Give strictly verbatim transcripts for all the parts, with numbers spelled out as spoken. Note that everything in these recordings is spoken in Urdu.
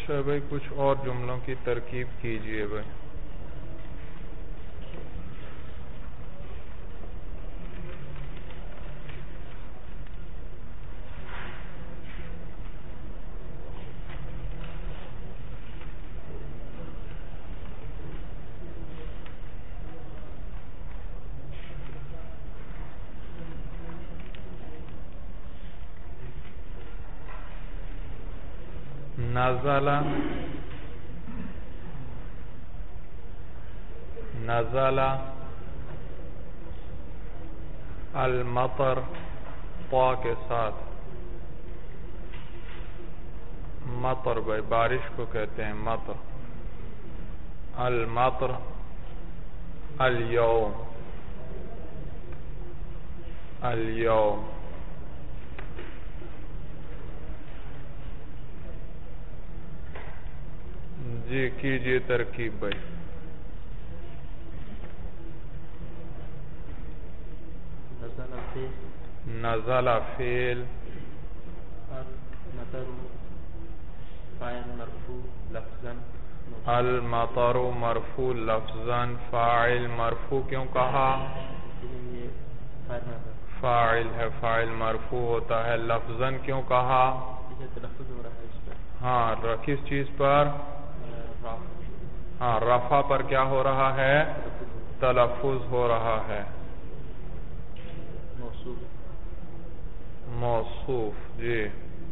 اچھا بھائی کچھ اور جملوں کی ترکیب کیجئے بھائی. نزل نزل المطر طا کے ساتھ. مطر بھائی بارش کو کہتے ہیں مطر. المطر اليوم اليوم جی کیجئے ترکیب بھائی. نزل فعل المطر فاعل مرفوع لفظاً. المطر مرفوع لفظاً فاعل مرفوع کیوں کہا؟ فاعل ہے فاعل مرفوع ہوتا ہے. لفظاً کیوں کہا؟ تلفظ ہو رہا ہے اس پر. ہاں کس چیز پر؟ ہاں رفع پر کیا ہو رہا ہے؟ تلفظ ہو رہا ہے. موصوف موصوف جی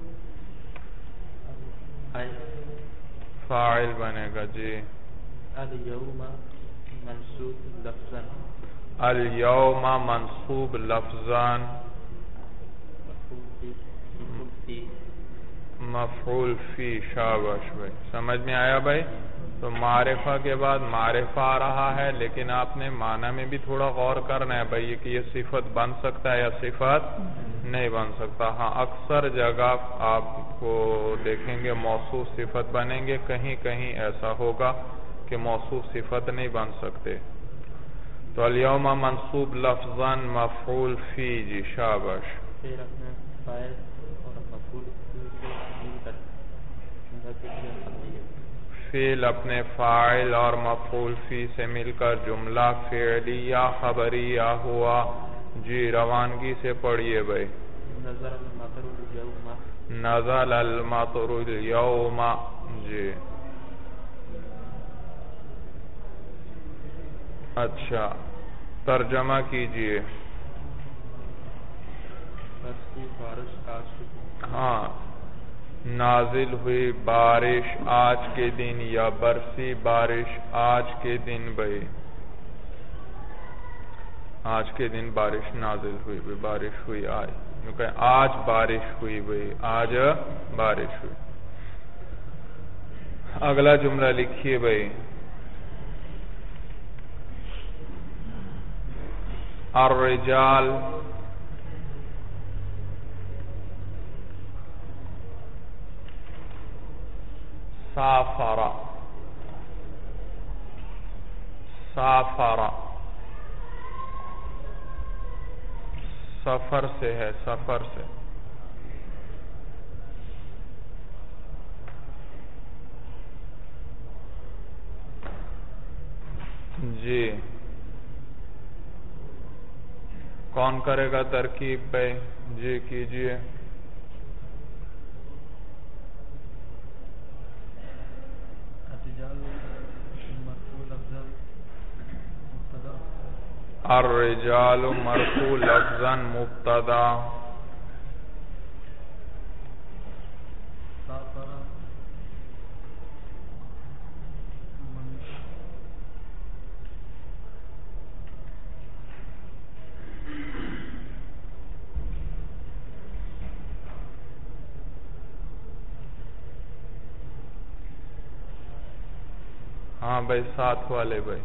فاعل بنے گا جی. اليوم منصوب لفظاً. اليوم منصوب لفظاً مفعول فی. شاباش بھائی سمجھ میں آیا بھائی. تو معرفہ کے بعد معرفہ آ رہا ہے لیکن آپ نے معنی میں بھی تھوڑا غور کرنا ہے بھائی کہ یہ صفت بن سکتا ہے یا صفت نہیں بن سکتا. ہاں اکثر جگہ آپ کو دیکھیں گے موصوف صفت بنیں گے. کہیں کہیں ایسا ہوگا کہ موصوف صفت نہیں بن سکتے. تو اليوم منصوب لفظاً مفعول فی جی شاباش. پھر اپنے فاعل اور مفعول فعل اپنے فاعل اور مفعول فی سے مل کر جملہ فعلیہ خبریہ ہوا. جی روانگی سے پڑھیے بھائی. نزل المطر اليوم. نزل المطر اليوم جی. اچھا ترجمہ کیجئے. بارش آج. ہاں نازل ہوئی بارش آج کے دن یا برسی بارش آج کے دن بھائی. آج کے دن بارش نازل ہوئی بھائی. بارش ہوئی آج کیونکہ آج بارش ہوئی بھائی. آج بارش ہوئی. اگلا جملہ لکھیے بھائی. الرجال سافر. سافر سفر سے ہے سفر سے. جی کون کرے گا ترکیب پہ؟ جی کیجئے. الرجال مرفوع لفظاً مبتدا. ہاں بھائی ساتھ والے بھائی.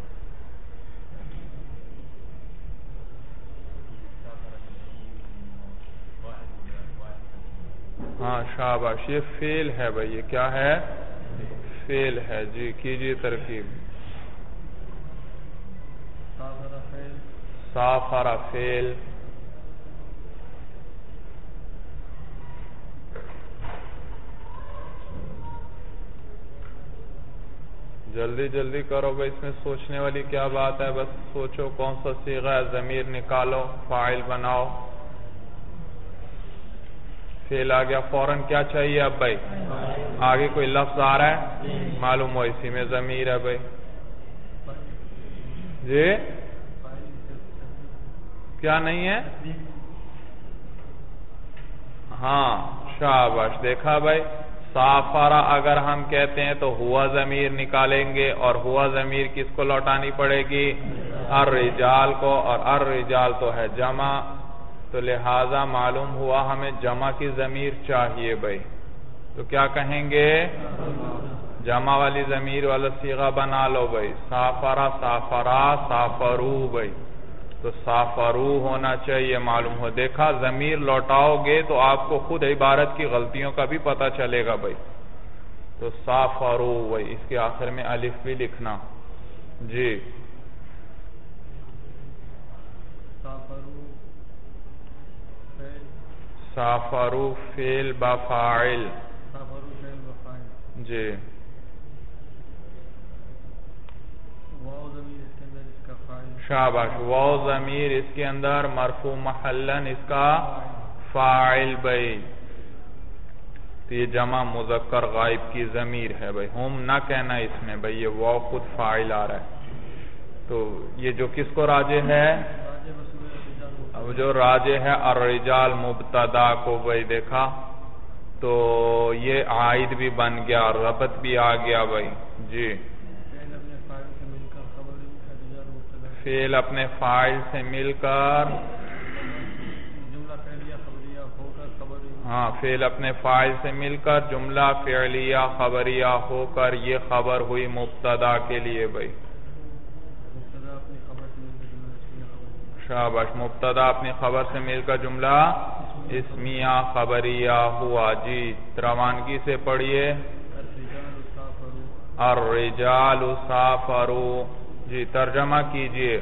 ہاں شاباش. یہ فعل ہے بھائی. یہ کیا ہے؟ فعل ہے جی. کیجئے ترکیب. سافر فعل. جلدی جلدی کرو بھائی، اس میں سوچنے والی کیا بات ہے، بس سوچو کون سا صیغہ ہے، ضمیر نکالو، فاعل بناؤ. فعل آ گیا، فوراً کیا چاہیے اب بھائی؟ آگے کوئی لفظ آ رہا ہے، معلوم ہو اسی میں ضمیر ہے بھائی. جی کیا نہیں ہے؟ ہاں شاباش، دیکھا بھائی. سافرہ اگر ہم کہتے ہیں تو ہوا ضمیر نکالیں گے، اور ہوا ضمیر کس کو لوٹانی پڑے گی؟ الرجال کو، اور الرجال تو ہے جمع، تو لہذا معلوم ہوا ہمیں جمع کی ضمیر چاہیے بھائی. تو کیا کہیں گے؟ جمع والی ضمیر والا صیغہ بنا لو بھائی. سافرہ، سافرہ، سافرو بھائی، تو سافرو ہونا چاہیے، معلوم ہو. دیکھا ضمیر لوٹاؤ گے تو آپ کو خود عبارت کی غلطیوں کا بھی پتہ چلے گا بھائی. تو سافرو بھائی، اس کے آخر میں الف بھی لکھنا. جی سافرو فعل بفاعل. جی شاباش، واو ضمیر اس کے اندر مرفوع محلن اس کا فاعل بھائی. تو یہ جمع مذکر غائب کی ضمیر ہے بھائی، ہم نہ کہنا اس میں بھائی، یہ واو خود فاعل آ رہا ہے. تو یہ جو کس کو راجع ہے؟ اب جو راجع ہے الرجال مبتدا کو بھائی. دیکھا تو یہ عائد بھی بن گیا، ربط بھی آ گیا بھائی. جی فعل اپنے فاعل سے مل کر، ہاں فعل اپنے فاعل سے مل کر جملہ فعلیہ خبریہ ہو کر یہ خبر ہوئی مبتدا کے لیے بھائی. شاباش، مبتدا اپنی خبر سے مل کر جملہ اسمیہ خبریہ ہوا. جی روانگی سے پڑھیے. الرجال سافروا. جی ترجمہ کیجئے.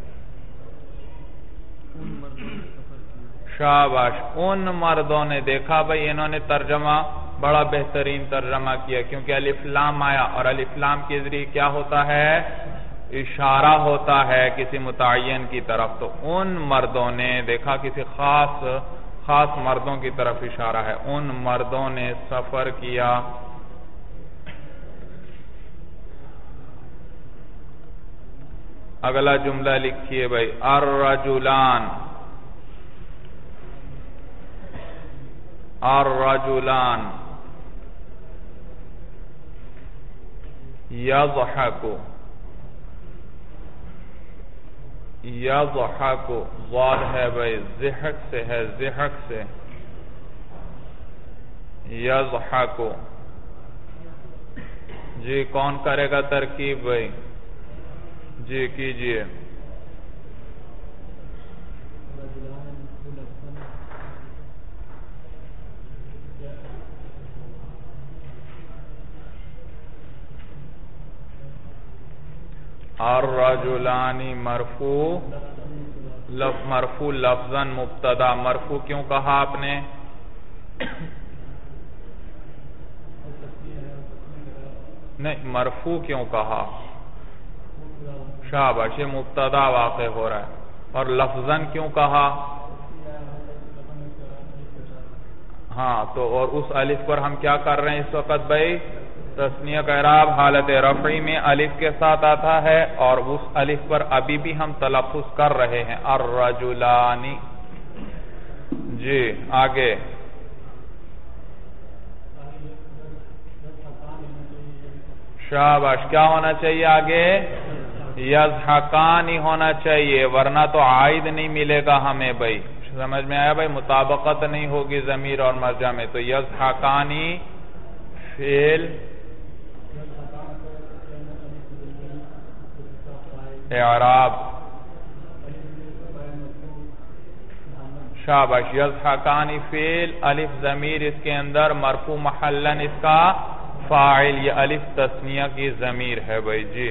شاباش، ان مردوں نے. دیکھا بھائی انہوں نے ترجمہ بڑا بہترین ترجمہ کیا، کیونکہ الف لام آیا، اور الف لام کے ذریعے کیا ہوتا ہے؟ اشارہ ہوتا ہے کسی متعین کی طرف. تو ان مردوں نے، دیکھا کسی خاص خاص مردوں کی طرف اشارہ ہے. ان مردوں نے سفر کیا. اگلا جملہ لکھیے بھائی. الرجلان، الرجلان یضحک، یضحک ضاد ہے بھائی، ضحک سے ہے، ضحک سے. یضحک. جی کون کرے گا ترکیب بھائی؟ جی کیجئے. الرجلان مرفوع، مرفوع لفظاً مبتدا. مرفوع کیوں کہا آپ نے؟ نہیں، مرفوع کیوں کہا؟ شاباش، یہ مبتدا واقع ہو رہا ہے. اور لفظاً کیوں کہا؟ ہاں تو اور اس الف پر ہم کیا کر رہے ہیں اس وقت بھائی؟ تثنیہ کا اعراب حالت رفعی میں الف کے ساتھ آتا ہے، اور اس الف پر ابھی بھی ہم تلفظ کر رہے ہیں الرجلانی. جی آگے. شاباش، کیا ہونا چاہیے آگے؟ یضحکانی ہونا چاہیے، ورنہ تو عائد نہیں ملے گا ہمیں بھائی. سمجھ میں آیا بھائی؟ مطابقت نہیں ہوگی ضمیر اور مرجع میں. تو یضحکانی فعل اعراب. شاباش، یضحکانی فعل الف ضمیر اس کے اندر مرفوع محلن اس کا فاعل. یہ الف تثنیہ کی ضمیر ہے بھائی. جی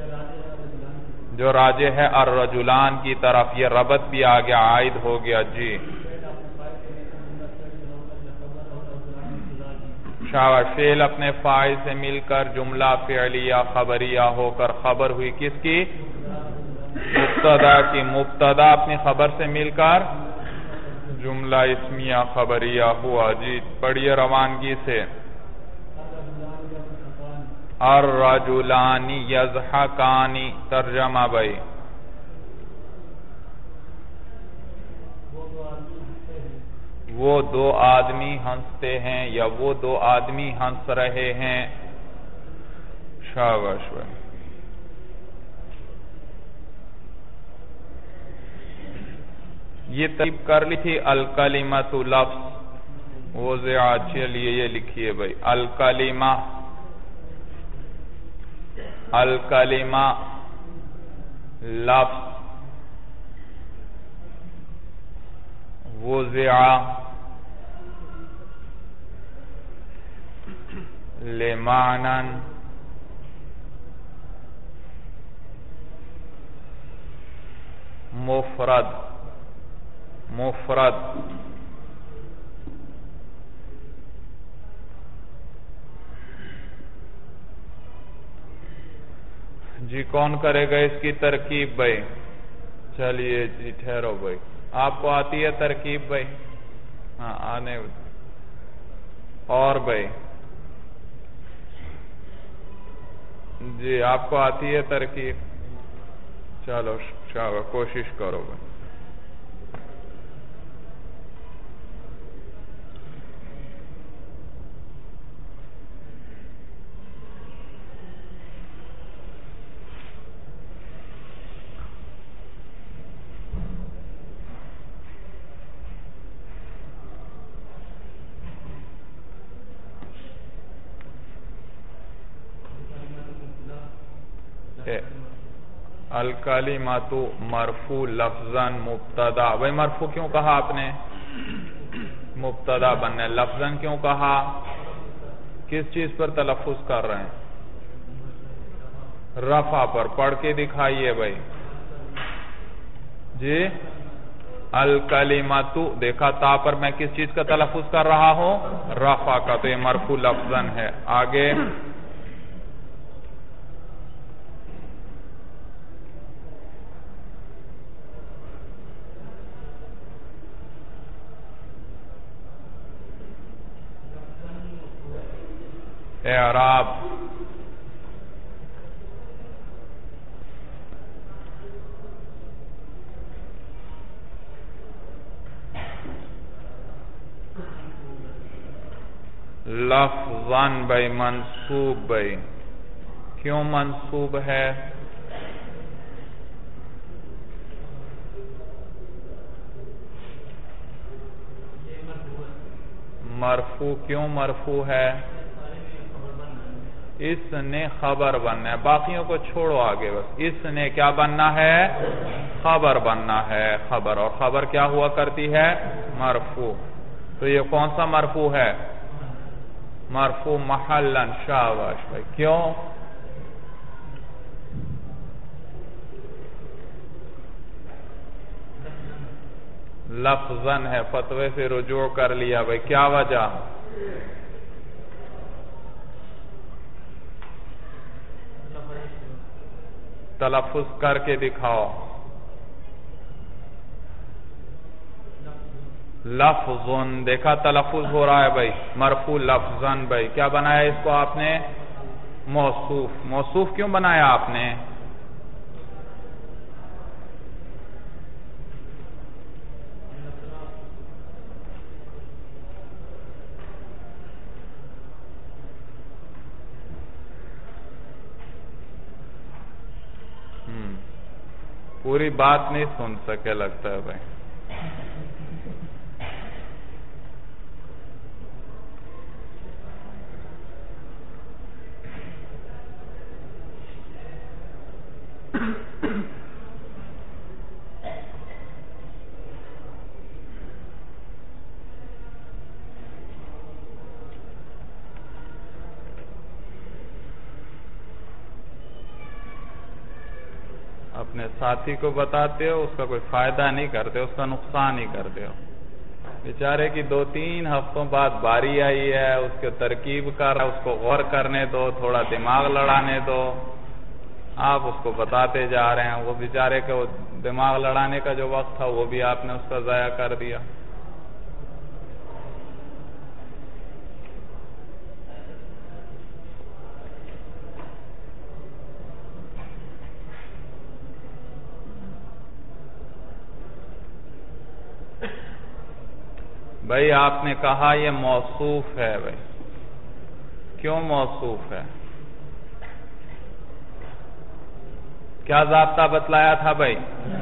جو راجع ہے الرجلان کی طرف، یہ ربط بھی آگے عائد ہو گیا. جی شاوش فعل اپنے فاعل سے مل کر جملہ فعلیہ خبریہ ہو کر خبر ہوئی کس کی؟ مبتدا کی. مبتدا اپنی خبر سے مل کر جملہ اسمیہ خبریہ ہوا. جی پڑھیے روانگی سے. الرجلان یضحکان. ترجمہ بھائی. وہ دو آدمی ہنستے ہیں یا وہ دو آدمی ہنس رہے ہیں. شاباش بھائی. یہ ترتیب کر لی تھی. الکلمۃ لفظ وضع. چلیے یہ لکھیے بھائی. الکلمہ الکلمہ لفظ وضع لمعنى مفرد مفرد. جی کون کرے گا اس کی ترکیب بھائی؟ چلیے جی ٹھہرو بھائی. آپ کو آتی ہے ترکیب بھائی؟ ہاں آنے. اور بھائی جی آپ کو آتی ہے ترکیب؟ چلو شاباش کوشش کرو بھائی. الکلمۃ مرفوع لفظاً مبتدا. بھائی مرفوع کیوں کہا آپ نے؟ مبتدا بننے. لفظاً کیوں کہا؟ کس چیز پر تلفظ کر رہے ہیں؟ رفع پر. پڑھ کے دکھائیے بھائی. جی الکلمۃ دیکھا تا پر میں کس چیز کا تلفظ کر رہا ہوں؟ رفع کا. تو یہ مرفوع لفظاً ہے. آگے اعراب. لفظاً بھائی منصوب بھائی. کیوں منصوب ہے؟ مرفوع کیوں مرفوع ہے؟ اس نے خبر بننا ہے. باقیوں کو چھوڑو آگے. بس اس نے کیا بننا ہے؟ خبر بننا ہے. خبر. اور خبر کیا ہوا کرتی ہے؟ مرفوع. تو یہ کون سا مرفوع ہے؟ مرفوع محلاً. شاباش بھائی. کیوں؟ لفظاً ہے. فتوے سے رجوع کر لیا بھائی. کیا وجہ؟ تلفظ کر کے دکھاؤ. لفظن. دیکھا تلفظ ہو رہا ہے بھائی. مرفوع لفظاً بھائی. کیا بنایا اس کو آپ نے؟ موصوف. موصوف کیوں بنایا آپ نے؟ پوری بات نہیں سن سکے لگتا ہے بھائی. اپنے ساتھی کو بتاتے ہو، اس کا کوئی فائدہ نہیں کرتے، اس کا نقصان ہی کرتے ہو. بیچارے کی دو تین ہفتوں بعد باری آئی ہے، اس کو ترکیب کر رہا ہے، اس کو غور کرنے دو، تھوڑا دماغ لڑانے دو، آپ اس کو بتاتے جا رہے ہیں، وہ بیچارے کے دماغ لڑانے کا جو وقت تھا وہ بھی آپ نے اس کا ضائع کر دیا۔ بھائی آپ نے کہا یہ موصوف ہے، بھائی کیوں موصوف ہے؟ کیا ضابطہ بتلایا تھا بھائی؟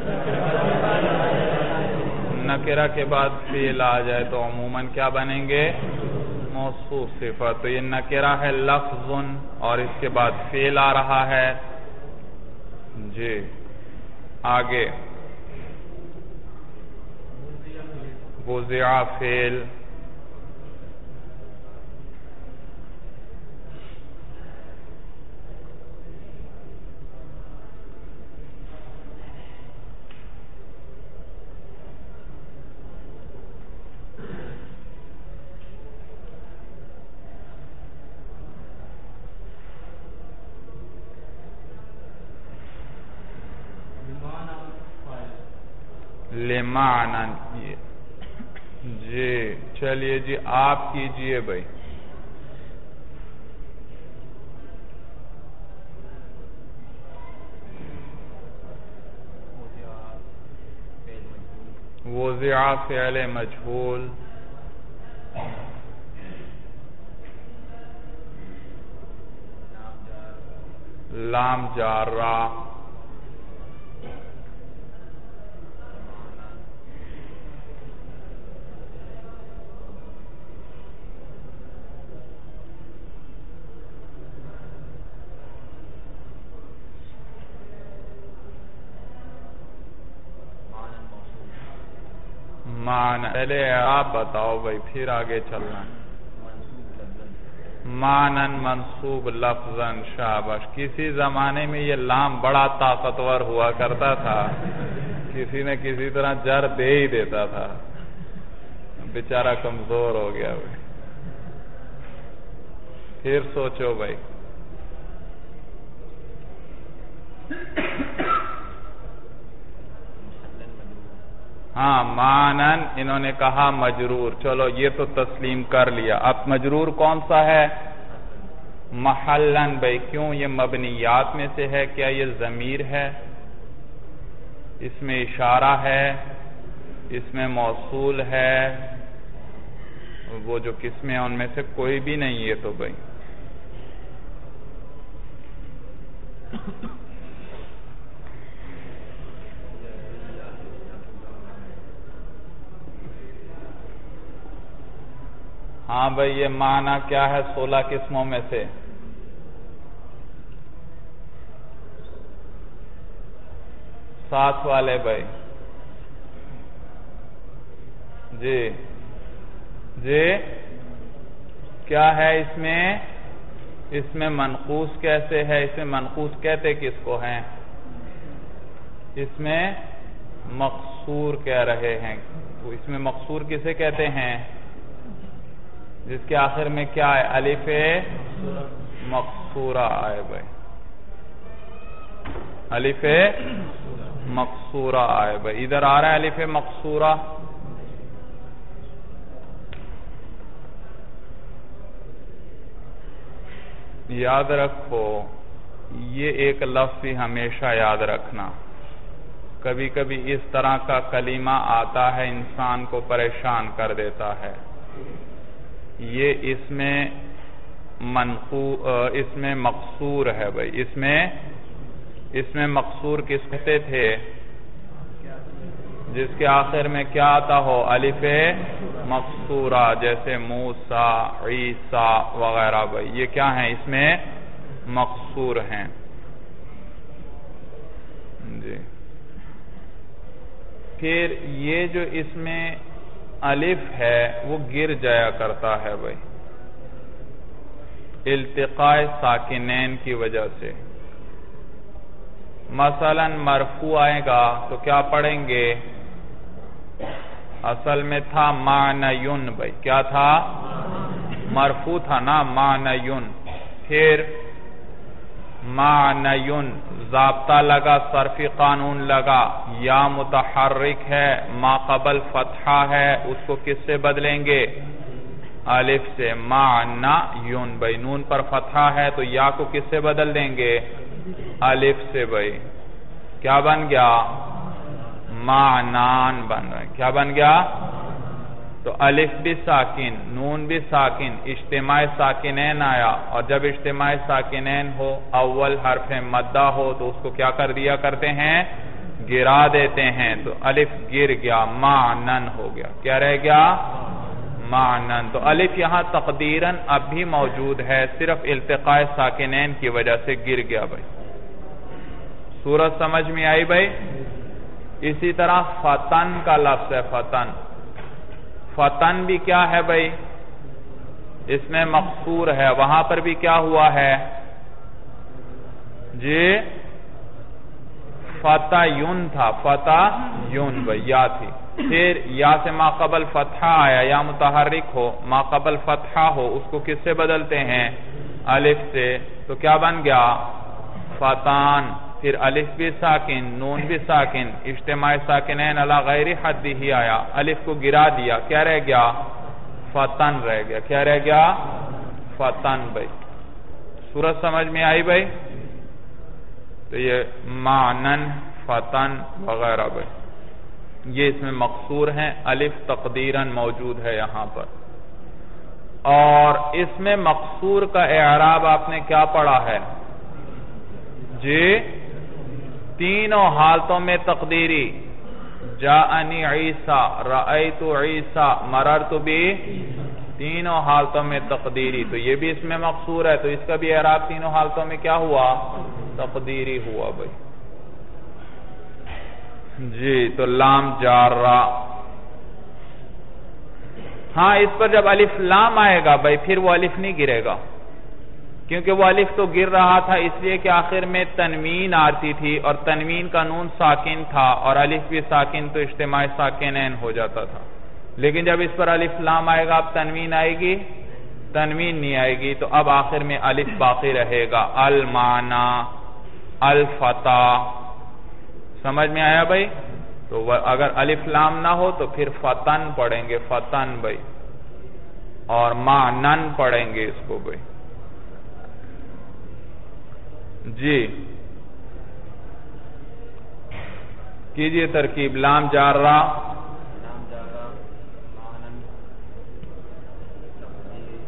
نکرہ کے بعد فعل آ جائے تو عموماً کیا بنیں گے؟ موصوف صفت۔ تو یہ نکرہ ہے لفظ اور اس کے بعد فعل آ رہا ہے۔ جی آگے وضع فعل، لمعنی۔ جی چلیے جی آپ کیجئے بھائی۔ وضع فعل مجہول، لام جارہ، معنی۔ پہلے آپ بتاؤ بھائی پھر آگے چلنا۔ معنی منصوب لفظاً، شاباش۔ کسی زمانے میں یہ لام بڑا طاقتور ہوا کرتا تھا، کسی نے کسی طرح جر دے ہی دیتا تھا، بیچارہ کمزور ہو گیا بھائی۔ پھر سوچو بھائی۔ ہاں معنن انہوں نے کہا مجرور، چلو یہ تو تسلیم کر لیا۔ اب مجرور کون سا ہے؟ محلن بھائی، کیوں؟ یہ مبنیات میں سے ہے، کیا یہ ضمیر ہے؟ اس میں اشارہ ہے، اس میں موصول ہے، وہ جو قسمیں ان میں سے کوئی بھی نہیں ہے تو بھائی ہاں بھائی یہ معنی کیا ہے سولہ قسموں میں سے؟ ساتھ والے بھائی جی جی کیا ہے اس میں؟ اس میں منقوص کیسے ہے؟ اس میں منقوص کہتے کس کو ہیں؟ اس میں مقصور کہہ رہے ہیں۔ تو اس میں مقصور کسے کہتے ہیں؟ جس کے آخر میں کیا ہے؟ الف مقصورہ آئے بھائی، الف مقصورہ آئے بھائی۔ ادھر آ رہا ہے الف مقصورہ، یاد رکھو یہ ایک لفظ ہی ہمیشہ یاد رکھنا۔ کبھی کبھی اس طرح کا کلمہ آتا ہے انسان کو پریشان کر دیتا ہے۔ یہ اس میں منقو اس میں مقصور ہے بھائی، اس میں اس میں مقصور کس کہتے تھے؟ جس کے آخر میں کیا آتا ہو؟ الف مقصورہ، جیسے موسیٰ، عیسیٰ وغیرہ بھائی، یہ کیا ہیں؟ اس میں مقصور ہیں جی۔ پھر یہ جو اس میں الف ہے وہ گر جایا کرتا ہے بھائی التقاء ساکنین کی وجہ سے۔ مثلا مرفوع آئے گا تو کیا پڑھیں گے؟ اصل میں تھا معنیون بھائی، کیا تھا؟ مرفوع تھا نا معنیون. پھر معنیون ضابطہ لگا، صرفی قانون لگا، یا متحرک ہے، ما قبل فتحہ ہے، اس کو کس سے بدلیں گے؟ الف سے. معنیون بھائی نون پر فتحہ ہے تو یا کو کس سے بدل دیں گے؟ الف سے بھائی. کیا بن گیا؟ معنان بن رہا ہے. کیا بن گیا؟ تو الف بھی ساکن، نون بھی ساکن، اجتماع ساکنین آیا، اور جب اجتماع ساکنین ہو، اول حرف مدہ ہو تو اس کو کیا کر دیا کرتے ہیں؟ گرا دیتے ہیں. تو الف گر گیا، معنن ہو گیا. کیا رہ گیا؟ معنن. تو الف یہاں تقدیراً اب بھی موجود ہے، صرف التقاء ساکنین کی وجہ سے گر گیا بھائی. صورت سمجھ میں آئی بھائی؟ اسی طرح فتن کا لفظ ہے، فتن. فتن بھی کیا ہے بھائی؟ اس میں مقصور ہے. وہاں پر بھی کیا ہوا ہے جی؟ فتح یون تھا، فتح یون بھائی یا تھی. پھر یا سے ما قبل فتحہ آیا، یا متحرک ہو، ما قبل فتحہ ہو، اس کو کس سے بدلتے ہیں؟ الف سے. تو کیا بن گیا؟ فتان. پھر الف بھی ساکن، نون بھی ساکن، اجتماع ساکنین علی غیر حد ہی آیا، الف کو گرا دیا. کیا رہ گیا؟ فتن رہ گیا. کیا رہ گیا؟ فتن بھائی. صورت سمجھ میں آئی بھائی؟ تو یہ معنن، فتن وغیرہ بھائی یہ اس میں مقصور ہیں. الف تقدیراً موجود ہے یہاں پر. اور اس میں مقصور کا اعراب آپ نے کیا پڑھا ہے جی؟ تینوں حالتوں میں تقدیری. جاءنی عیسیٰ، رأیت عیسیٰ، مررت بھی، تینوں حالتوں میں تقدیری. تو یہ بھی اس میں مقصور ہے، تو اس کا بھی اعراب تینوں حالتوں میں کیا ہوا؟ تقدیری ہوا بھائی جی. تو لام جارہ. ہاں اس پر جب الف لام آئے گا بھائی پھر وہ الف نہیں گرے گا، کیونکہ وہ الف تو گر رہا تھا اس لیے کہ آخر میں تنوین آتی تھی، اور تنوین کا نون ساکن تھا اور الف بھی ساکن، تو اجتماع ساکنین ہو جاتا تھا. لیکن جب اس پر الف لام آئے گا اب تنوین آئے گی؟ تنوین نہیں آئے گی. تو اب آخر میں الف باقی رہے گا. المعنی، الفتح. سمجھ میں آیا بھائی؟ تو اگر الف لام نہ ہو تو پھر فتن پڑھیں گے، فتن بھائی. اور معنن پڑھیں گے اس کو بھائی جی. کیجئے ترکیب. لام جارہ، لام جارہ، معنن، تقدیر،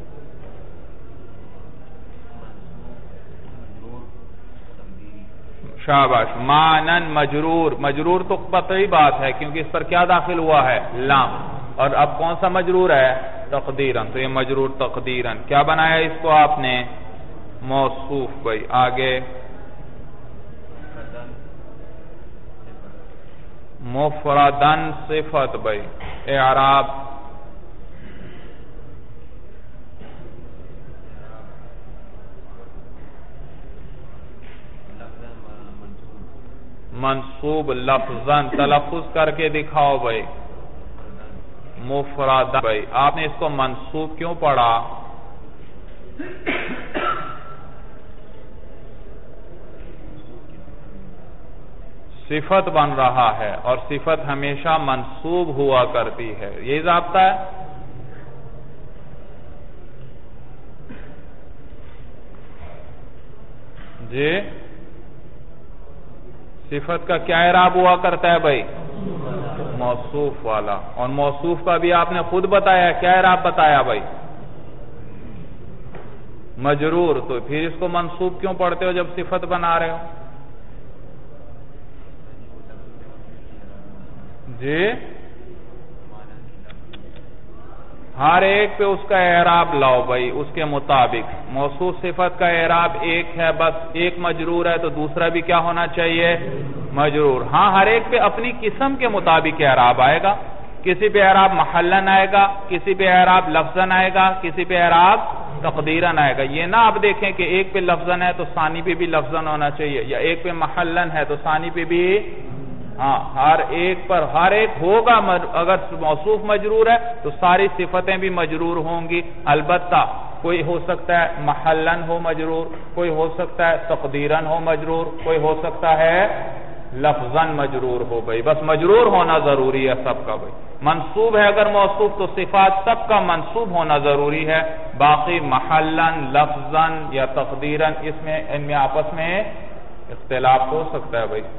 مجرور، تقدیری. شاباش. معنن مجرور. مجرور تو قطعی بات ہے کیونکہ اس پر کیا داخل ہوا ہے؟ لام. اور اب کون سا مجرور ہے؟ تقدیراً. تو یہ مجرور تقدیراً. کیا بنایا اس کو آپ نے؟ موصوف بھائی. آگے مفردن صفت بھائی. اعراب منصوب لفظاً. تلفظ کر کے دکھاؤ بھائی. مفردن بھائی. آپ نے اس کو منصوب کیوں پڑھا؟ صفت بن رہا ہے اور صفت ہمیشہ منصوب ہوا کرتی ہے، یہ ضابطہ ہے. جی صفت کا کیا اعراب ہوا کرتا ہے بھائی؟ موصوف والا. اور موصوف کا بھی آپ نے خود بتایا. کیا اعراب بتایا بھائی؟ مجرور. تو پھر اس کو منصوب کیوں پڑھتے ہو جب صفت بنا رہے ہو؟ جی ہر ایک پہ اس کا اعراب لاؤ بھائی اس کے مطابق. موصوف صفت کا اعراب ایک ہے، بس ایک مجرور ہے تو دوسرا بھی کیا ہونا چاہیے؟ مجرور. ہاں ہر ایک پہ اپنی قسم کے مطابق اعراب آئے گا. کسی پہ اعراب محلن آئے گا، کسی پہ اعراب لفظن آئے گا، کسی پہ اعراب تقدیرن آئے گا. یہ نہ آپ دیکھیں کہ ایک پہ لفظن ہے تو ثانی پہ بھی لفظن ہونا چاہیے، یا ایک پہ محلن ہے تو ثانی پہ بھی ہاں ہر ایک پر ہر ایک ہوگا، اگر موصوف مجرور ہے تو ساری صفتیں بھی مجرور ہوں گی، البتہ کوئی ہو سکتا ہے محلن ہو مجرور، کوئی ہو سکتا ہے تقدیرن ہو مجرور، کوئی ہو سکتا ہے لفظاً مجرور ہو بھائی، بس مجرور ہونا ضروری ہے سب کا بھائی۔ منصوب ہے اگر موصوف تو صفات سب کا منصوب ہونا ضروری ہے، باقی محلن لفظاً یا تقدیرن اس میں ان میں آپس میں اختلاف ہو سکتا ہے بھائی۔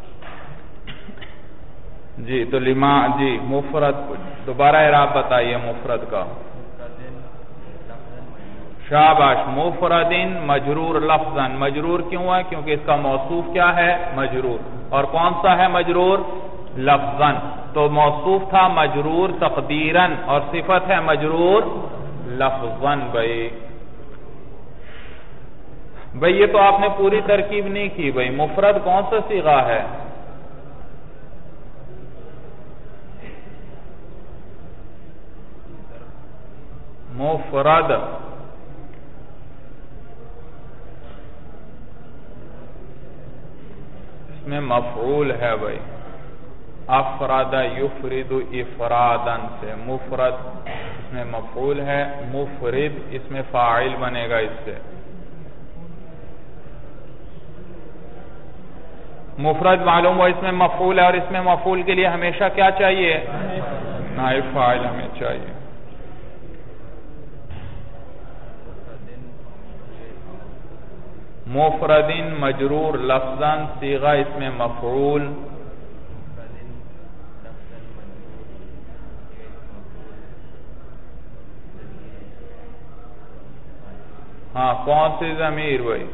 جی تو لما جی مفرد دوبارہ اعراب بتائیے مفرد کا۔ شاباش، مفردن مجرور لفظاً، مجرور کیوں ہے؟ کیونکہ اس کا موصوف کیا ہے؟ مجرور، اور کون سا ہے مجرور؟ لفظاً، تو موصوف تھا مجرور تقدیراً اور صفت ہے مجرور لفظاً بھائی۔ بھائی یہ تو آپ نے پوری ترکیب نہیں کی بھائی، مفرد کون سا صیغہ ہے؟ مفرد اس میں مفعول ہے بھائی، افراد یفرد افرادن سے، مفرد اس میں مفعول ہے، مفرد اس میں فاعل بنے گا اس سے۔ مفرد معلوم ہو اس میں مفعول ہے، اور اس میں مفعول کے لیے ہمیشہ کیا چاہیے؟ نائب فاعل ہمیں چاہیے۔ مفردن مجرور لفظاً صیغہ اس میں مفعول، ہاں کون سی ضمیر بھائی؟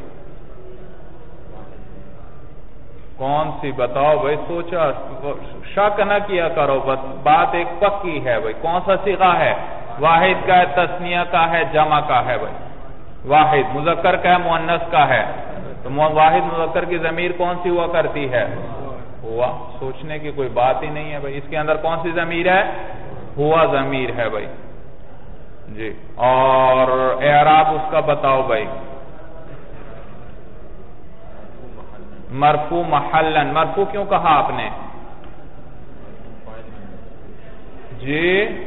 کون سی بتاؤ بھائی، سوچا شک نہ کیا کرو، بس بات ایک پکی ہے بھائی۔ کون سا صیغہ ہے؟ واحد کا ہے، تثنیہ کا ہے، جمع کا ہے بھائی؟ واحد۔ مذکر کا ہے، مؤنث کا ہے؟ تو واحد مذکر کی ضمیر کون سی ہوا کرتی ہے؟ ہوا۔ سوچنے کی کوئی بات ہی نہیں ہے بھائی، اس کے اندر کون سی ضمیر ہے؟ ہوا ضمیر ہے بھائی جی۔ اور اعراب اس کا بتاؤ بھائی۔ مرفوع محلن، مرفوع کیوں کہا آپ نے؟ جی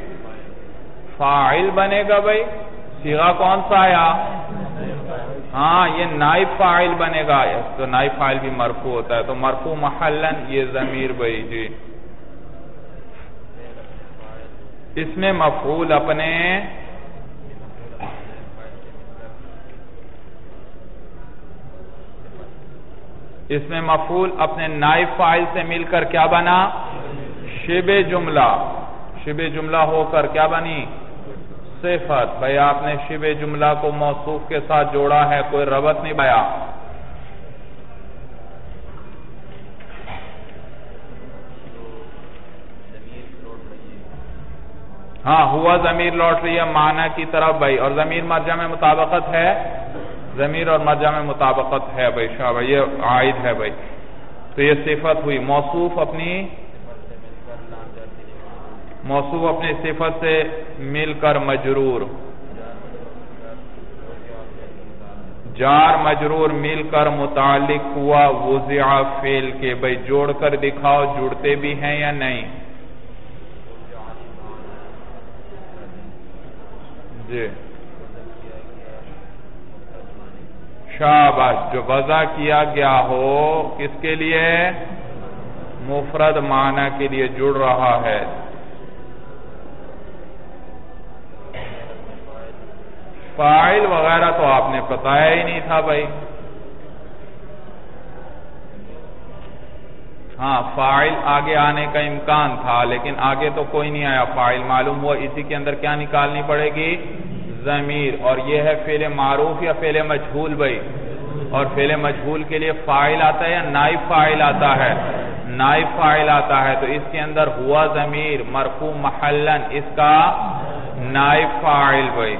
فاعل بنے گا بھائی، صیغہ کون سا آیا؟ ہاں یہ نائب فاعل بنے گا، تو نائب فاعل بھی مرفوع ہوتا ہے، تو مرفوع محلن یہ ضمیر بھائی جی۔ اس میں مفعول اپنے اس میں مفعول اپنے نائب فاعل سے مل کر کیا بنا؟ شبہ جملہ، شبہ جملہ ہو کر کیا بنی؟ صفت۔ بھائی آپ نے شبہ جملہ کو موصوف کے ساتھ جوڑا ہے، کوئی ربط نہیں پایا۔ ہاں ہوا ضمیر لوٹ رہی ہے معنی کی طرف بھائی، اور ضمیر مرجع میں مطابقت ہے، ضمیر اور مرجع میں مطابقت ہے بھائی، شاہ بھائی یہ عائد ہے بھائی، تو یہ صفت ہوئی۔ موصوف اپنی موصوف اپنی صفت سے مل کر مجرور، جار مجرور مل کر متعلق ہوا وضع فعل کے، بھائی جوڑ کر دکھاؤ جڑتے بھی ہیں یا نہیں؟ جی شاباش، جو وضع کیا گیا ہو کس کے لیے؟ مفرد معنی کے لیے جڑ رہا ہے۔ فاعل وغیرہ تو آپ نے بتایا ہی نہیں تھا بھائی۔ ہاں فاعل آگے آنے کا امکان تھا، لیکن آگے تو کوئی نہیں آیا فاعل، معلوم ہوا اسی کے اندر کیا نکالنی پڑے گی؟ ضمیر، اور یہ ہے فعل معروف یا فعل مجہول بھائی؟ اور فعل مجہول کے لیے فاعل آتا ہے یا نائب فاعل آتا ہے؟ نائب فاعل آتا ہے، تو اس کے اندر ہوا ضمیر مرفوع محلن اس کا نائب فاعل بھائی۔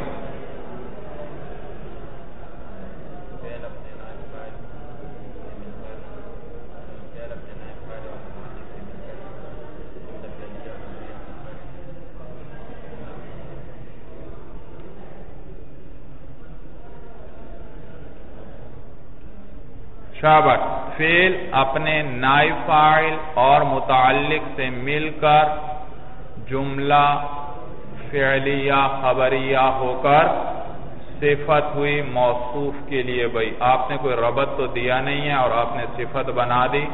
شاباش، فعل اپنے نائب فاعل اور متعلق سے مل کر جملہ فعلیہ خبریہ ہو کر صفت ہوئی موصوف کے لیے. بھائی آپ نے کوئی ربط تو دیا نہیں ہے اور آپ نے صفت بنا دی.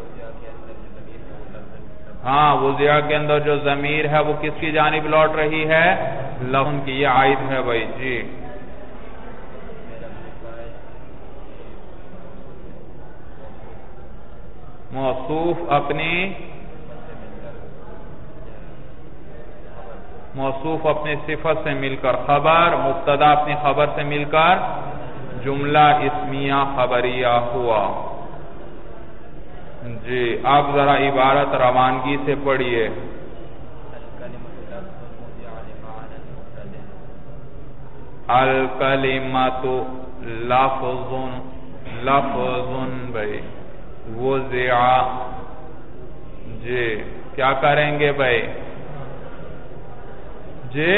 ہاں وضع کے اندر جو ضمیر ہے وہ کس کی جانب لوٹ رہی ہے؟ لفظ کی. یہ عائد ہے بھائی. جی موصوف اپنی موصوف اپنی صفت سے مل کر خبر، مبتدا اپنی خبر سے مل کر جملہ اسمیہ خبریہ ہوا. جی آپ ذرا عبارت روانگی سے پڑھیے. الکلمۃ لفظ لفظ بھائی وضع. جی کیا کریں گے بھائی؟ جی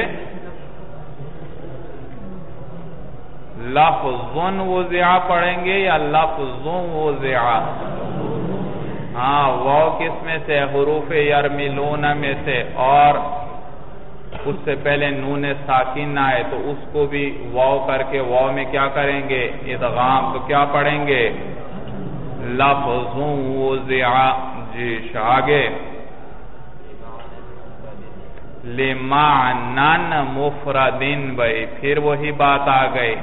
لفظ وضع پڑھیں گے یا لفظ وضع؟ ہاں وہ کس میں سے؟ حروف یرملون میں سے. اور اس سے پہلے نون ساکن نہ آئے تو اس کو بھی واو کر کے واو میں کیا کریں گے؟ ادغام. تو کیا پڑھیں گے؟ لفظ وضع. جی آگے لمعنن مفردن. بھائی پھر وہی بات آ گئی.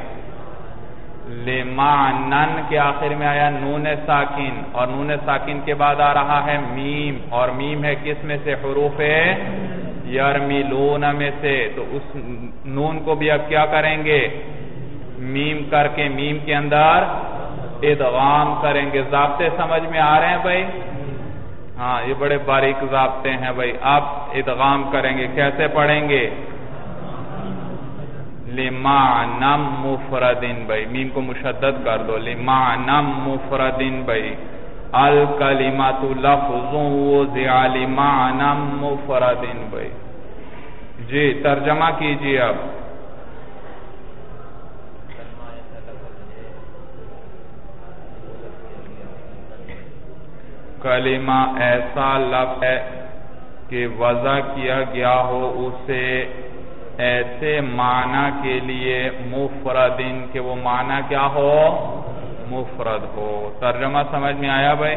لمعنن کے آخر میں آیا نون ساکن اور نون ساکن کے بعد آ رہا ہے میم. اور میم ہے کس میں سے؟ حروف یرملون میں سے. تو اس نون کو بھی اب کیا کریں گے؟ میم کر کے میم کے اندر ادغام کریں گے. ضابطے سمجھ میں آ رہے ہیں بھائی؟ ہاں یہ بڑے باریک ضابطے ہیں بھائی. آپ ادغام کریں گے کیسے پڑھیں گے؟ لمعنن مفردن. بھائی میم کو مشدد کر دو. لمعنن مفردن. بھائی الکلمۃ لفظ وضع لمعنن مفردن. بھائی جی ترجمہ کیجیے اب. کلمہ ایسا لفظ ہے کہ وضع کیا گیا ہو اسے ایسے معنی کے لیے مفردن کہ وہ معنی کیا ہو؟ مفرد ہو. ترجمہ سمجھ میں آیا بھائی؟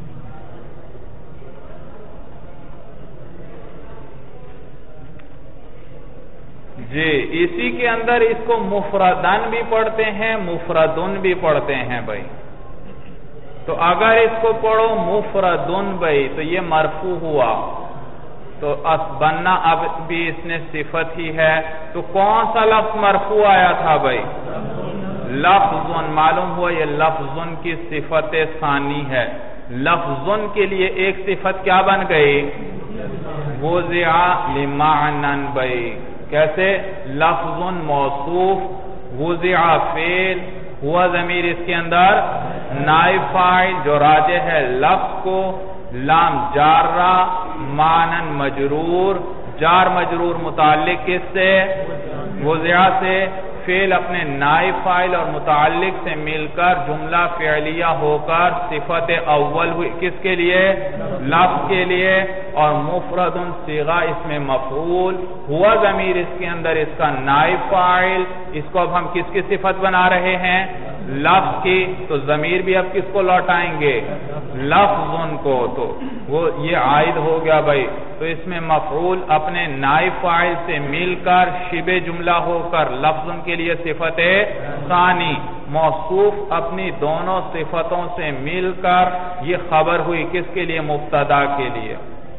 جی اسی کے اندر اس کو مفردن بھی پڑھتے ہیں مفردن بھی پڑھتے ہیں بھائی. تو اگر اس کو پڑھو مفردن بھائی تو یہ مرفوع ہوا. تو اسبنا اب بھی اس نے صفت ہی ہے. تو کون سا لفظ مرفوع آیا تھا بھائی؟ لفظن. معلوم ہوا یہ لفظن کی صفت ثانی ہے. لفظن کے لیے ایک صفت کیا بن گئی؟ وضع لمعنن. بھائی کیسے؟ لفظن موصوف وضع فعل ہوا ضمیر اس کے اندر نائب فاعل جو راجع ہے لفظ کو، لام جارہ معنن مجرور. جار مجرور متعلق کس سے؟ وضع سے. فعل اپنے نائب فاعل اور متعلق سے مل کر جملہ فعلیہ ہو کر صفت اول ہوئی کس کے لیے؟ لفظ کے لیے. اور مفرد صیغہ اس میں مفعول ہوا ضمیر اس کے اندر اس کا نائب فاعل. اس کو اب ہم کس کی صفت بنا رہے ہیں؟ لفظ کی. تو ضمیر بھی اب کس کو لوٹائیں گے؟ لفظن کو. تو وہ یہ عائد ہو گیا بھائی. تو اس میں مفعول اپنے نائب فاعل سے مل کر شبہ جملہ ہو کر لفظن کے لیے صفت ثانی. موصوف اپنی دونوں صفتوں سے مل کر یہ خبر ہوئی کس کے لیے؟ مبتدا کے لیے.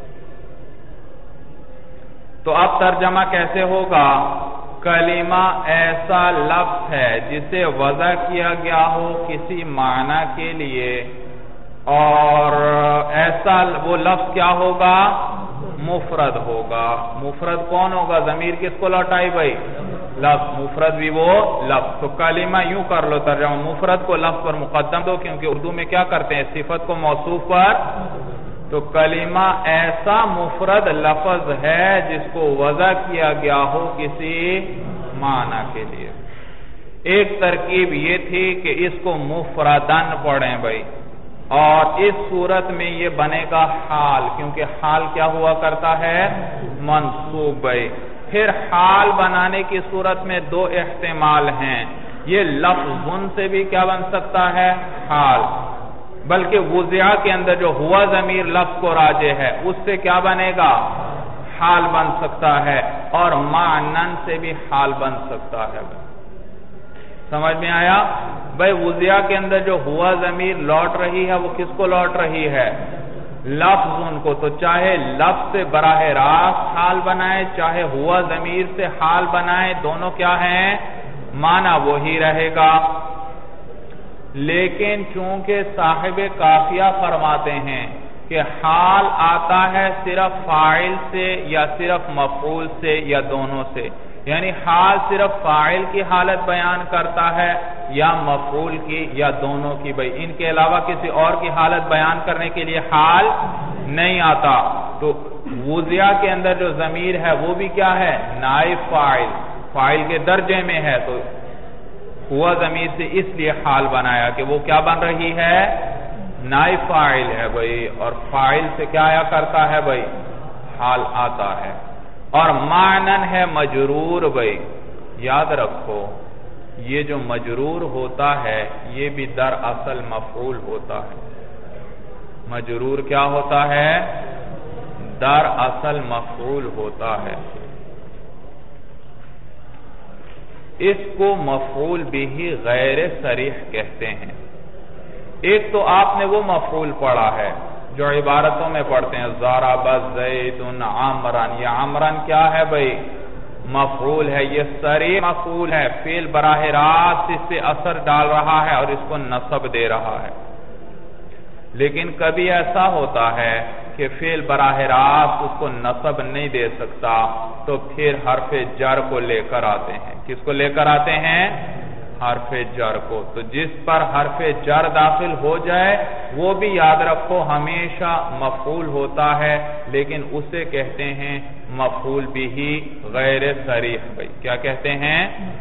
تو اب ترجمہ کیسے ہوگا؟ کلمہ ایسا لفظ ہے جسے وضع کیا گیا ہو کسی معنی کے لیے اور ایسا وہ لفظ کیا ہوگا؟ مفرد ہوگا. مفرد کون ہوگا؟ ضمیر کس کو لوٹائی بھائی؟ لفظ. مفرد بھی وہ لفظ. تو کلمہ یوں کر لو ترجمہ مفرد کو لفظ پر مقدم دو کیونکہ اردو میں کیا کرتے ہیں؟ صفت کو موصوف پر. تو کلمہ ایسا مفرد لفظ ہے جس کو وضع کیا گیا ہو کسی معنی کے لیے. ایک ترکیب یہ تھی کہ اس کو مفردن پڑھیں بھائی. اور اس صورت میں یہ بنے گا حال، کیونکہ حال کیا ہوا کرتا ہے؟ منصوب بھائی۔ پھر حال بنانے کی صورت میں دو احتمال ہیں، یہ لفظن سے بھی کیا بن سکتا ہے؟ حال، بلکہ وضع کے اندر جو ہوا ضمیر لفظ کو راجع ہے اس سے کیا بنے گا؟ حال بن سکتا ہے، اور معنن سے بھی حال بن سکتا ہے۔ سمجھ میں آیا؟ بھئی وضع کے اندر جو ہوا ضمیر لوٹ رہی ہے وہ کس کو لوٹ رہی ہے؟ لفظ ان کو، تو چاہے لفظ سے براہ راست حال بنائے چاہے ہوا ضمیر سے حال بنائے، دونوں کیا ہیں؟ معنی وہی رہے گا۔ لیکن چونکہ صاحب قافیہ فرماتے ہیں کہ حال آتا ہے صرف فاعل سے یا صرف مفعول سے یا دونوں سے، یعنی حال صرف فاعل کی حالت بیان کرتا ہے یا مفعول کی یا دونوں کی، بھئی ان کے علاوہ کسی اور کی حالت بیان کرنے کے لیے حال نہیں آتا۔ تو وضع کے اندر جو ضمیر ہے وہ بھی کیا ہے؟ نائب فاعل، فاعل کے درجے میں ہے، تو ہوا ضمیر سے اس لیے حال بنایا کہ وہ کیا بن رہی ہے؟ نائب فاعل ہے بھئی، اور فاعل سے کیا آیا کرتا ہے بھئی؟ حال آتا ہے۔ اور معنن ہے مجرور بھئی، یاد رکھو یہ جو مجرور ہوتا ہے یہ بھی در اصل مفعول ہوتا ہے۔ مجرور کیا ہوتا ہے؟ در اصل مفعول ہوتا ہے۔ اس کو مفعول بھی غیر صریح کہتے ہیں۔ ایک تو آپ نے وہ مفعول پڑھا ہے جو عبارتوں میں پڑھتے ہیں، ضرب زید عمرا، یہ عمرا کیا ہے بھئی؟ مفعول ہے، یہ صریح مفعول ہے، فعل براہ راست اس سے اثر ڈال رہا ہے اور اس کو نصب دے رہا ہے۔ لیکن کبھی ایسا ہوتا ہے کہ فعل براہ راست اس کو نصب نہیں دے سکتا، تو پھر حرف جر کو لے کر آتے ہیں۔ کس کو لے کر آتے ہیں؟ حرف جر کو۔ تو جس پر حرف جر داخل ہو جائے وہ بھی یاد رکھو ہمیشہ مفعول ہوتا ہے، لیکن اسے کہتے ہیں مفعول بھی غیر صریح۔ بھائی کیا کہتے ہیں؟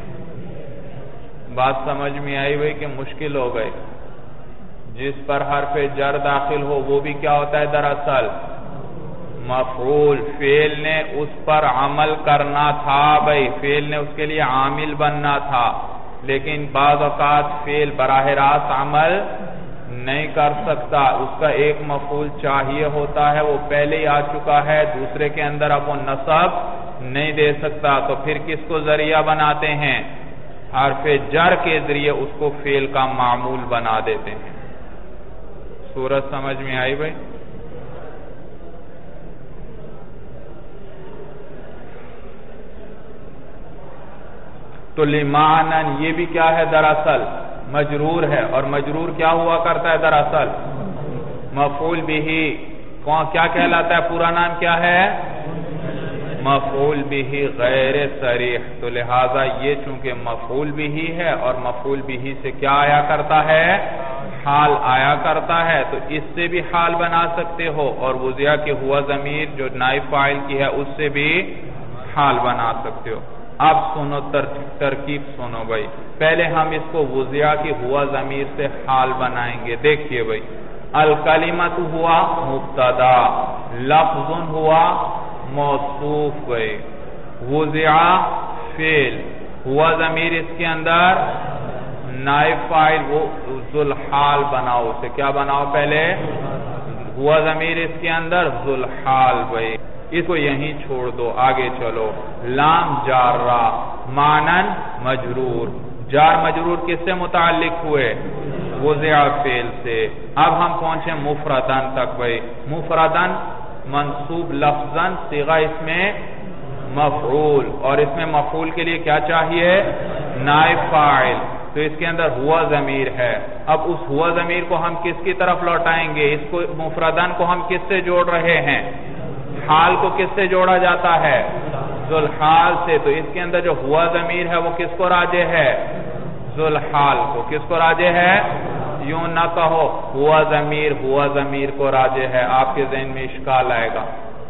بات سمجھ میں آئی بھائی کہ مشکل ہو گئی؟ جس پر حرف جر داخل ہو وہ بھی کیا ہوتا ہے دراصل؟ مفعول۔ فعل نے اس پر عمل کرنا تھا بھائی، فعل نے اس کے لیے عامل بننا تھا، لیکن بعض اوقات فعل براہ راست عمل نہیں کر سکتا، اس کا ایک مفعول چاہیے ہوتا ہے، وہ پہلے ہی آ چکا ہے، دوسرے کے اندر اب وہ نصب نہیں دے سکتا، تو پھر کس کو ذریعہ بناتے ہیں؟ حرف جر کے ذریعے اس کو فعل کا معمول بنا دیتے ہیں۔ صورت سمجھ میں آئی بھائی؟ تو لمعنن یہ بھی کیا ہے دراصل؟ مجرور ہے، اور مجرور کیا ہوا کرتا ہے دراصل؟ مفعول بھی۔ کیا کہلاتا ہے؟ پورا نام کیا ہے؟ مفعول بھی غیر صریح۔ تو لہذا یہ چونکہ مفعول بھی ہے اور مفعول بھی سے کیا آیا کرتا ہے؟ حال آیا کرتا ہے، تو اس سے بھی حال بنا سکتے ہو، اور وضع کے ہوا ضمیر جو نائب فاعل کی ہے اس سے بھی حال بنا سکتے ہو۔ اب سنو ترکیب سنو بھائی، پہلے ہم اس کو وضع کی ہوا ضمیر سے حال بنائیں گے۔ دیکھیے بھائی، الکلمۃ ہوا مبتدا، لفظ ہوا موصوف بھائی، وضع فعل، ہوا ضمیر اس کے اندر نائب فاعل، وہ ذوالحال بناؤ، اسے کیا بناؤ پہلے؟ ہوا ضمیر اس کے اندر ذوالحال بھائی، اس کو یہیں چھوڑ دو، آگے چلو۔ لام جارہ، معنن مجرور، جار مجرور کس سے متعلق ہوئے؟ وضع فعل سے۔ اب ہم پہنچے مفردن تک بھائی، مفردن منصوب لفظاً، صیغہ اس میں مفعول، اور اس میں مفعول کے لیے کیا چاہیے؟ نائب فاعل، تو اس کے اندر ہوا ضمیر ہے۔ اب اس ہوا ضمیر کو ہم کس کی طرف لوٹائیں گے؟ اس کو مفردن کو ہم کس سے جوڑ رہے ہیں؟ حال کو کس سے جوڑا جاتا ہے؟ ذوالحال سے، تو اس کے اندر جو ہوا ضمیر ہے وہ کس کو راجع ہے؟ ذوالحال کو۔ کس کو راجع ہے؟ یوں نہ کہو ہوا ضمیر ہوا ضمیر کو راجع ہے، آپ کے ذہن میں اشکال آئے گا۔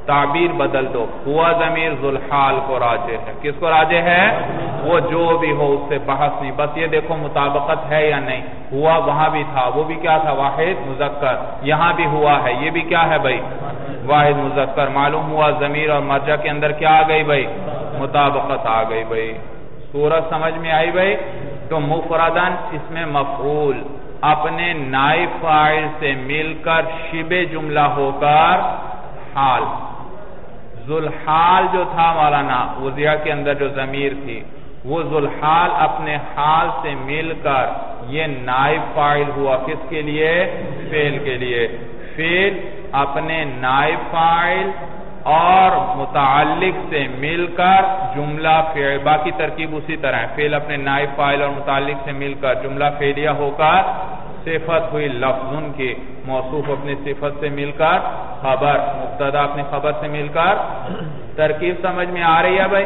تعبیر بدل دو، ہوا ضمیر ذوالحال کو راجع ہے. کس کو راجع ہے؟ وہ جو بھی ہو اس سے بحث نہیں، بس یہ دیکھو مطابقت ہے یا نہیں. ہوا وہاں بھی تھا، وہ بھی کیا تھا؟ واحد مذکر. یہاں بھی ہوا ہے، یہ بھی کیا ہے بھائی؟ واحد مذکر. معلوم ہوا ضمیر اور مرجع کے اندر کیا آ گئی بھائی؟ مطابقت آ گئی بھائی. صورت سمجھ میں آئی بھائی؟ تو مفردن اس میں مفعول اپنے نائب فاعل سے مل کر شبہ جملہ ہو کر حال. ذوالحال جو تھا مولانا وضیہ کے اندر جو ضمیر تھی، وہ ذوالحال اپنے حال سے مل کر یہ نائب فاعل ہوا. کس کے لیے؟ فعل کے لیے. فعل اپنے نائب فاعل اور متعلق سے مل کر جملہ فعل، باقی ترکیب اسی طرح ہے. فعل اپنے نائب فاعل اور متعلق سے مل کر جملہ فعلیہ ہو کر صفت ہوئی لفظن کی. موصوف اپنی صفت سے مل کر خبر، مبتدا اپنی خبر سے مل کر. ترکیب سمجھ میں آ رہی ہے بھائی؟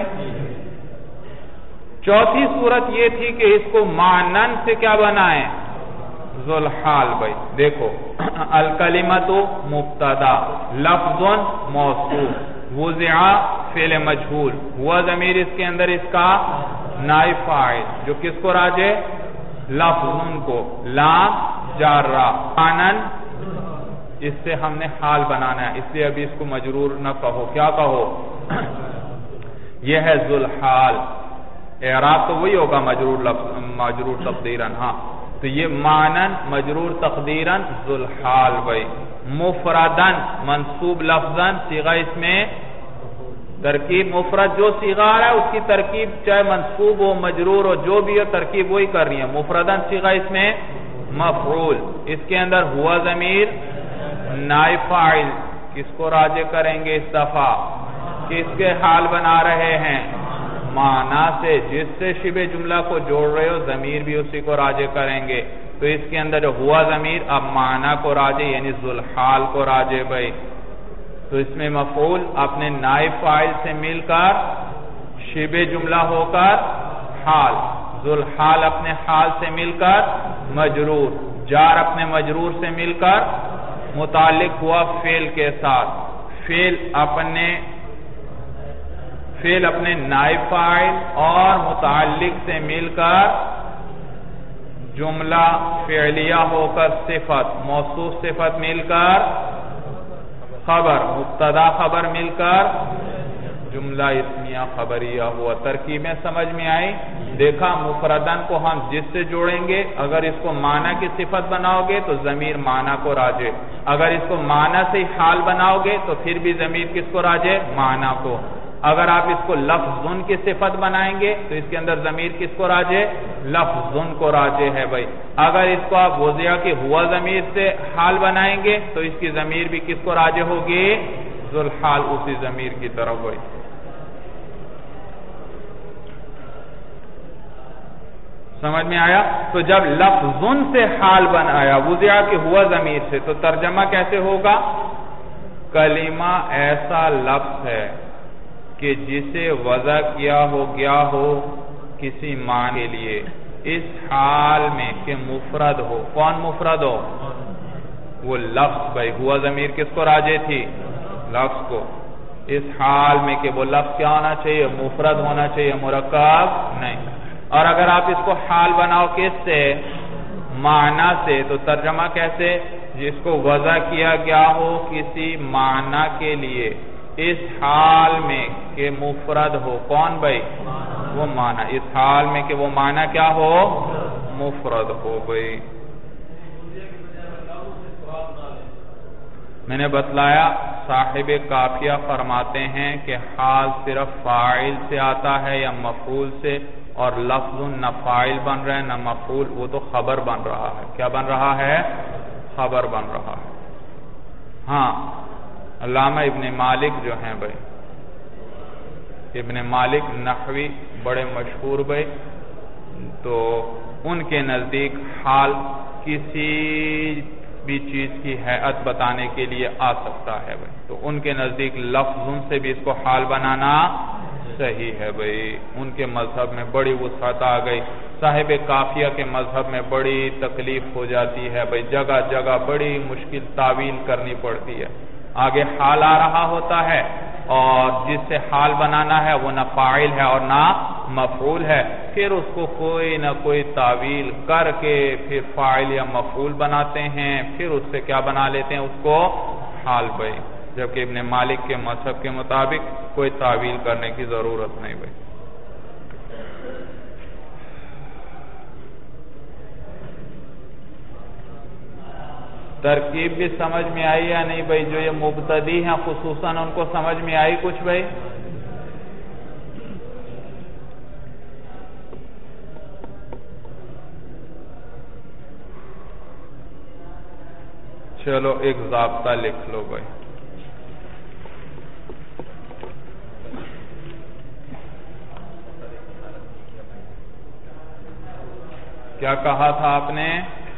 چوتھی صورت یہ تھی کہ اس کو معنن سے کیا بنائیں؟ ذوالحال. بھائی دیکھو الکلمۃ مبتدا، لفظ موصوف، وضع فعل مجہول، ہوا ضمیر اس کے اندر اس کا نائب فاعل جو کس کو راجع؟ لفظن کو. لام جارہ. معنن اس سے ہم نے حال بنانا ہے، اس لیے ابھی اس کو مجرور نہ کہو. کیا کہو؟ یہ ہے ذوالحال. اعراب تو وہی ہوگا مجرور لفظ مجرور تقدیراً. ہاں تو یہ معنن مجرور تقدیراً ذوالحال. بھائی مفردن منصوب لفظاً، صیغہ اس میں ترکیب مفرد جو صیغہ آ رہا ہے اس کی ترکیب چاہے منصوب ہو مجرور ہو جو بھی ہو ترکیب وہی کر رہی ہے. مفردن صیغہ اس میں مفعول، اس کے اندر ہوا ضمیر نائب فاعل. کس کو راجع کریں گے اس دفعہ؟ کس کے حال بنا رہے ہیں؟ معنی سے. جس سے شبہ جملہ کو جوڑ رہے ہو ضمیر بھی اسی کو راجع کریں گے. تو اس کے اندر جو ہوا ضمیر اب معنی کو راجع یعنی ذوالحال کو راجع. بھائی تو اس میں مفعول اپنے نائب فاعل سے مل کر شبہ جملہ ہو کر حال. ذوالحال اپنے حال سے مل کر مجرور. جار اپنے مجرور سے مل کر متعلق ہوا فعل کے ساتھ. فعل اپنے فعل اپنے نائب فاعل اور متعلق سے مل کر جملہ فعلیہ ہو کر صفت، موصوف صفت مل کر خبر، مبتدا خبر مل کر جملہ اسمیہ خبریہ ہوا. ترکیبیں سمجھ میں آئی؟ دیکھا مفردن کو ہم جس سے جوڑیں گے، اگر اس کو معنی کی صفت بناؤ گے تو ضمیر معنی کو راجع. اگر اس کو معنی سے حال بناؤ گے تو پھر بھی ضمیر کس کو راجع؟ معنی کو. اگر آپ اس کو لفظن کی صفت بنائیں گے تو اس کے اندر ضمیر کس کو راجع؟ لفظن کو راجع ہے. بھائی اگر اس کو آپ وضع کے ہوا ضمیر سے حال بنائیں گے تو اس کی ضمیر بھی کس کو راجع ہوگی؟ ذوالحال اسی ضمیر کی طرف. بھائی سمجھ میں آیا؟ تو جب لفظن سے حال بنایا وضع کے ہوا ضمیر سے تو ترجمہ کیسے ہوگا؟ کلمہ ایسا لفظ ہے کہ جسے وضع کیا ہو گیا ہو کسی معنی کے لیے اس حال میں کہ مفرد ہو. کون مفرد ہو؟ وہ لفظ. بھائی ہوا ضمیر کس کو راجع تھی؟ لفظ کو. اس حال میں کہ وہ لفظ کیا ہونا چاہیے؟ مفرد ہونا چاہیے، مرکب نہیں. اور اگر آپ اس کو حال بناؤ کس سے؟ معنی سے. تو ترجمہ کیسے؟ جس کو وضع کیا گیا ہو کسی معنی کے لیے اس حال میں کہ مفرد ہو. کون بھائی؟ وہ معنی. اس حال میں کہ وہ معنی کیا ہو؟ مفرد ہو. بھائی میں نے بتلایا صاحب کافیہ فرماتے ہیں کہ حال صرف فاعل سے آتا ہے یا مفعول سے، اور لفظ نہ فاعل بن رہا ہے نہ مفعول، وہ تو خبر بن رہا ہے. کیا بن رہا ہے؟ خبر بن رہا ہے. ہاں علامہ ابن مالک جو ہیں بھائی، ابن مالک نحوی بڑے مشہور بھائی، تو ان کے نزدیک حال کسی بھی چیز کی حیثیت بتانے کے لیے آ سکتا ہے بھائی. تو ان کے نزدیک لفظوں سے بھی اس کو حال بنانا صحیح ہے بھائی. ان کے مذہب میں بڑی وسعت آ گئی. صاحب کافیہ کے مذہب میں بڑی تکلیف ہو جاتی ہے بھائی، جگہ جگہ بڑی مشکل تعویل کرنی پڑتی ہے. آگے حال آ رہا ہوتا ہے اور جس سے حال بنانا ہے وہ نہ فاعل ہے اور نہ مفعول ہے، پھر اس کو کوئی نہ کوئی تعویل کر کے پھر فاعل یا مفعول بناتے ہیں، پھر اس سے کیا بنا لیتے ہیں، اس کو حال بھائی، جبکہ ابن مالک کے مذہب کے مطابق کوئی تعویل کرنے کی ضرورت نہیں بھائی۔ ترکیب بھی سمجھ میں آئی یا نہیں بھائی؟ جو یہ مبتدی ہیں خصوصاً ان کو سمجھ میں آئی کچھ بھائی؟ چلو ایک ضابطہ لکھ لو بھائی۔ کیا کہا تھا آپ نے؟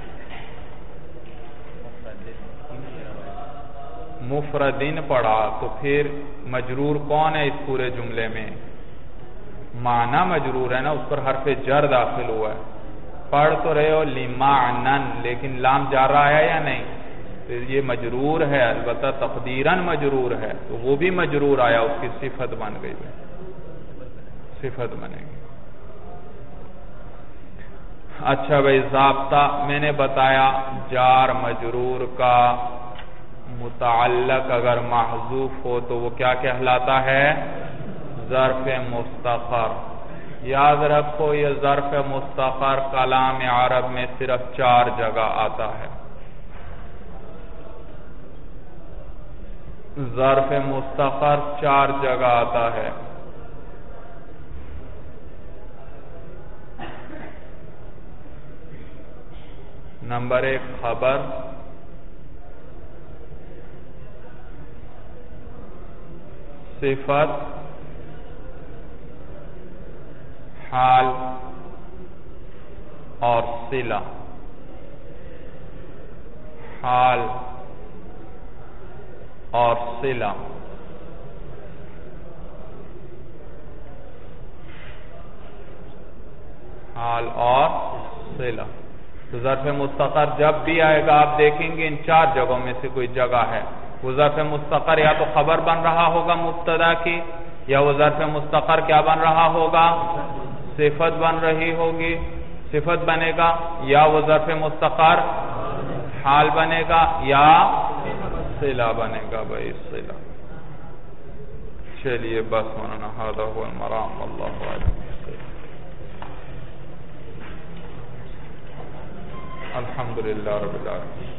مفردین پڑھا، تو پھر مجرور کون ہے اس پورے جملے میں؟ معنی مجرور ہے نا، اس پر حرف جر داخل ہوا ہے۔ پڑھ تو رہے ہو لمعنن، لیکن لام جار رہا ہے یا نہیں؟ تو یہ مجرور ہے، البتہ تقدیراً مجرور ہے، تو وہ بھی مجرور آیا، اس کی صفت بن گئی ہے، صفت بنے گی۔ اچھا بھائی، ضابطہ میں نے بتایا، جار مجرور کا متعلق اگر محذوف ہو تو وہ کیا کہلاتا ہے؟ ظرف مستقر۔ یاد رکھو یہ ظرف مستقر کلام عرب میں صرف چار جگہ آتا ہے۔ ظرف مستقر چار جگہ آتا ہے۔ نمبر ایک خبر، صفت، حال اور صلہ۔ حال اور صلہ۔ حال اور صلہ۔ تو ظرف مستقر جب بھی آئے گا آپ دیکھیں گے ان چار جگہوں میں سے کوئی جگہ ہے، وہ ظرف مستقر یا تو خبر بن رہا ہوگا مبتدا کی، یا وہ ظرف مستقر کیا بن رہا ہوگا؟ صفت بن رہی ہوگی، صفت بنے گا، یا وہ ظرف مستقر حال بنے گا یا صلہ بنے گا بھائی، صلہ۔ چلیے بس مولانا، ھذا هو المرام، اللہ اعلم۔ الحمدللہ رب العالمین۔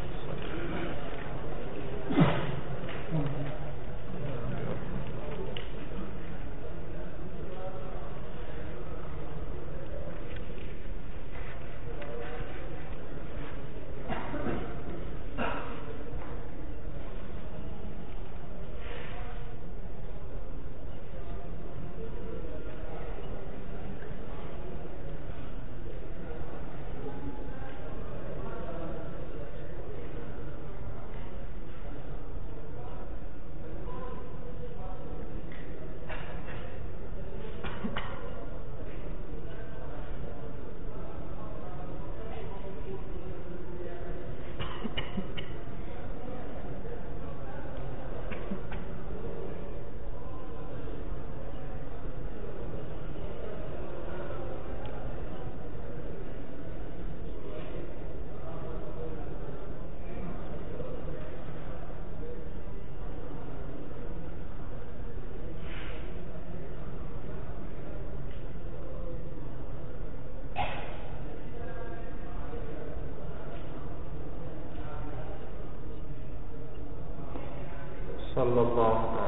صلی اللہ